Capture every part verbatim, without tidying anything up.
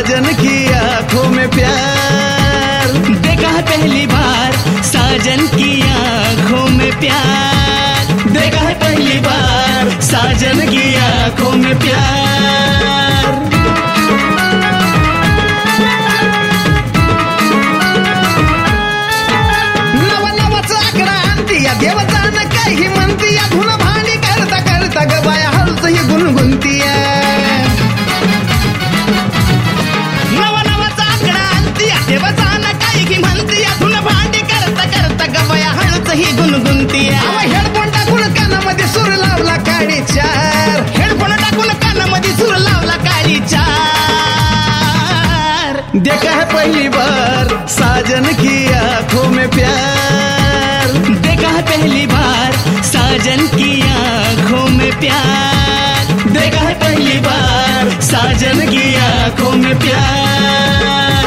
साजन की आंखों में प्यार। देखा है पहली बार साजन की आंखों में प्यार। देखा है पहली बार साजन की आंखों में प्यार। नव नवच आकडा आणती या देवतान काही म्हणती या धुन भांडी करता करता ग बाया हळूच ही गुणगुणती या। नवा नवाचा आकडा आणती या देवतान काही म्हणती या धुन भांडी करता करता ग बाया हळूच ही गुणगुणती या। हेडफोन टाकून कानामध्ये सूर लावला काळी चार। हेडफोन टाकून कानामध्ये सूर लावला काळी चार। देखा है पहली बार साजन की आंखों में प्यार। देखा है पहली बार साजन की आंखों में प्यार। देखा है पहली बार साजन की आंखों में प्यार।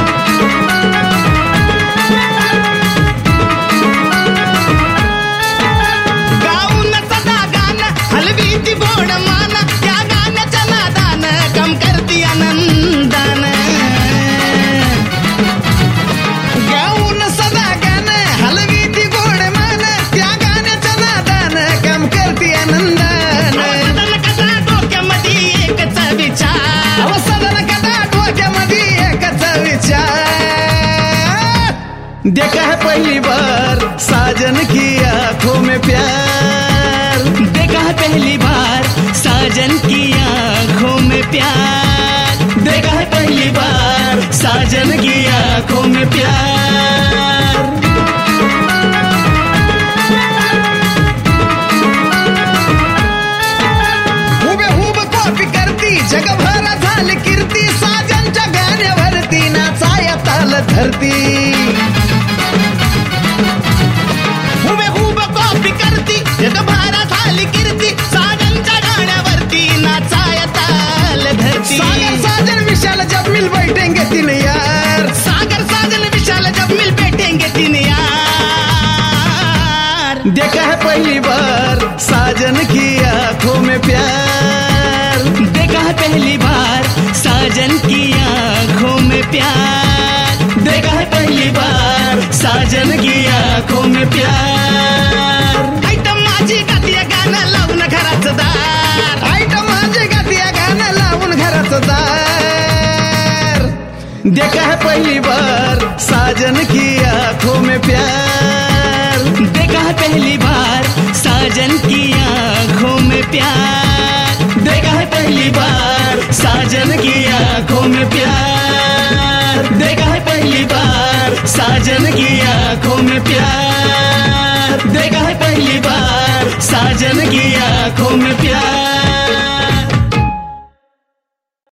गाऊन सदा गाणं हलवी ती गोड मान त्या गाण्याच्या नादान कम करती आनंदान। गाऊन सदा गाणं हलवी ती गोड मान त्या गाण्याच्या नादान काम करती आनंदान। सदन कथा डोक्यामध्ये एकच विचार। अव सदन कथा डोक्यामध्ये एकच विचार। देखा है पहली बार साजन की आंखों में प्यार। देखा है पहली बार साजन की आंखों में प्यार। देखा है पहली बार साजन की आंखों में प्यार। हुबेहूब कॉपी करती जगभर झाली कीर्ती साजनच्या गाण्यावरती नाचाया ताल धरती। हुबेहूब कॉपी करती जगभरा झाली कीर्ती साजनच्या गाण्यावरती नाचाया ताल धरती। सागर साजन विशाल जब मिल बैठेंगे तीन यार। सागर साजन विशाल जब मिल बैठेंगे तीन यार। देखा है पहली बार साजन की आंखों में प्यार। देखा है पहली बार साजन की आंखों में प्यार। देखा है पहली बार साजन की आंखों में प्यार। आयटम माझी गातीय गाणं लावून घराचं दार। आयटम माझे गातीय गाणं लावून घराचं दार। देखा है पहली बार साजन की आंखों में प्यार। देखा है पहली बार साजन की आंखों में प्यार। देखा है पहली बार साजन की आंखों में प्यार। देखा है पहली बार साजन की आंखों में प्यार। देखा है पहली बार साजन की आंखों में प्यार।